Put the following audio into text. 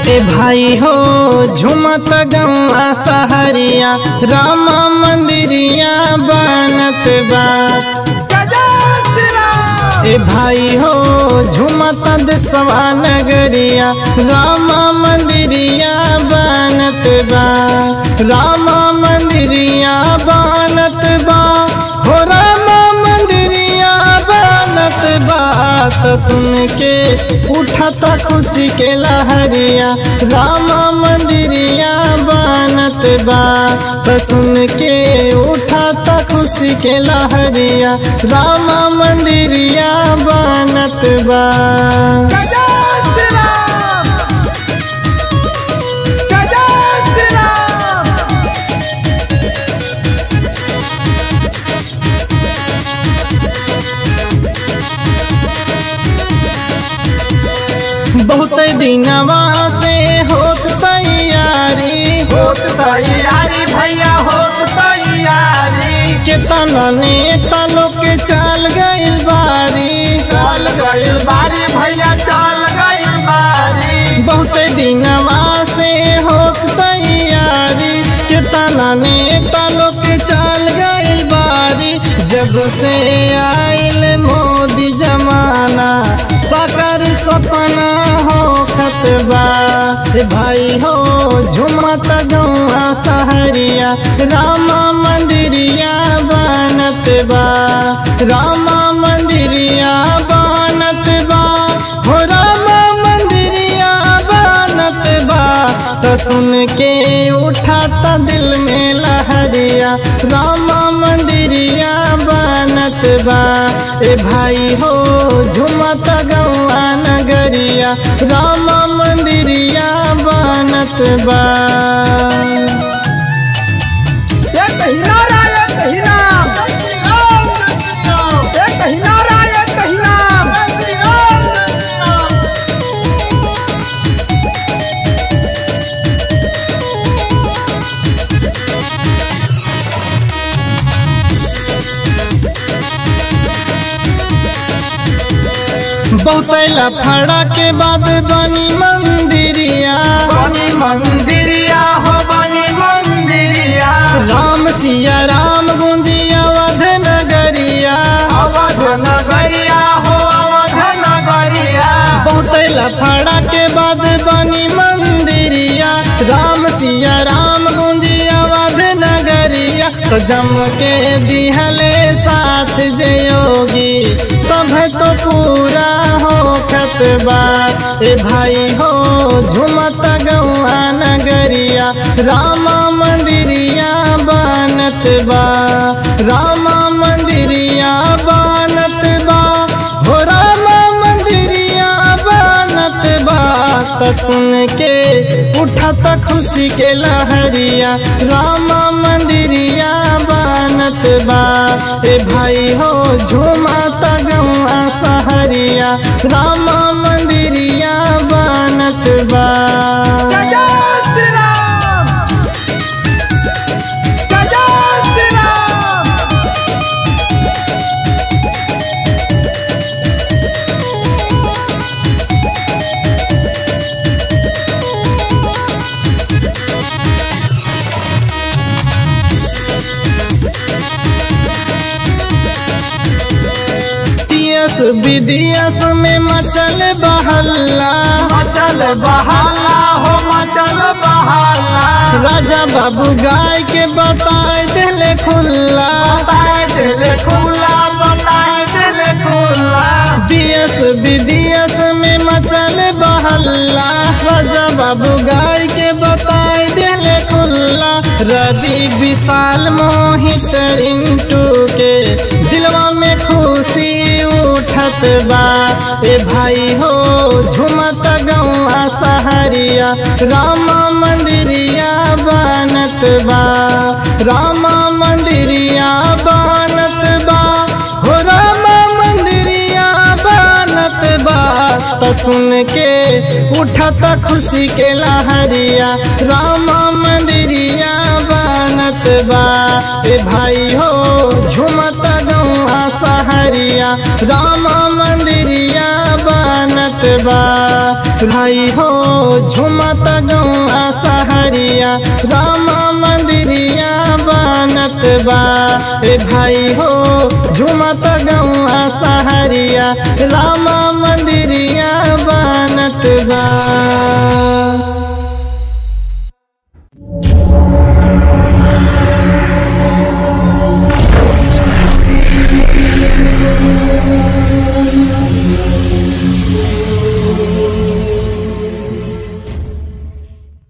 ए भाई हो झुमत गौआ सहरिया रामा मंदिरिया बनत बा। ए भाई हो झुमत देशवा नगरिया रामा मंदिरिया बनत बा। रामा मंदिरिया बनत बा हो रामा मंदिरिया बनत बा। त सुन के उठता खुशी के लहरिया रामा मंदिरिया बनत बा। त सुन के उठता खुशी के लहरिया रामा मंदिरिया बनत बा। बहुत दिनवा से होत तैयारी भैया होत तैयारी केतना नेता लोग के चल गइल बारी। चल गइल बारी भैया चल गइल बारी। बहुत दिनवा से होत तैयारी केतना नेता लोग के चल गइल बारी। जब से आइल मोदी जमाना साकर सपना हो खतबा। भाई हो झुमत गौआ सहरिया रामा मंदिरिया बनत बा। रामा मंदिरिया बनत बा हो रामा मंदिरिया बनत बा। तो सुन के उठाता दिल में लहरिया रामा मंदिरिया बनत बा। ए भाई हो झुमत गौआ नगरिया रामा मंदिरिया बनत बा। बहुत लफड़ा के बाद बनी मंदिरिया हो बनी मंदिरिया। राम सिया राम गुंजी अवध नगरिया। अवध नगरिया हो अवध नगरिया। बहुत लफड़ा के बाद बनी मंदिरिया राम सिया राम गुंजी अवध नगरिया। तो जम के दिहले साथ जयोगी तब तो पूरा हो खतबा। ए भाई हो झुमत गौआ नगरिया रामा मंदिरिया बनत बा। रामा मंदिरिया बनत बा हो रामा मंदिरिया बनत बा। त सुन के उठत खुशी के लहरिया रामा मंदिरिया बनत बा। ए भाई हो झुमत गौआ सहरिया रामा मंदिरिया बनत बा। विदेश में मचल बहल्ला मचल बहल्ला हो मचल बहल्ला। राजा बाबू गाय के बताए दिले खुल्ला। बताए दिले खुल्ला बताए दिले खुल्ला। देश विदेश में मचल बहल्ला राजा बाबू गाय के बताए दिले खुल्ला। रवि विशाल मोहित रिंटू के दिलवा में खुशी उठत बा। ए भाई हो झुमत गौआ सहरिया रामा मंदिरिया बनत बा। रामा मंदिरिया बनत बा हो रामा मंदिरिया बनत बा। त सुन के उठत खुशी के लहरिया रामा मंदिरिया बनत बा। ए भाई हो झुमत गौआ सहरिया रामा मंदिरिया बनत बा। भाई हो झुमत गौआ सहरिया रामा मंदिरिया बनत बा। ए भाई हो झुमत गौआ सहरिया रामा मंदिरिया बनत बा।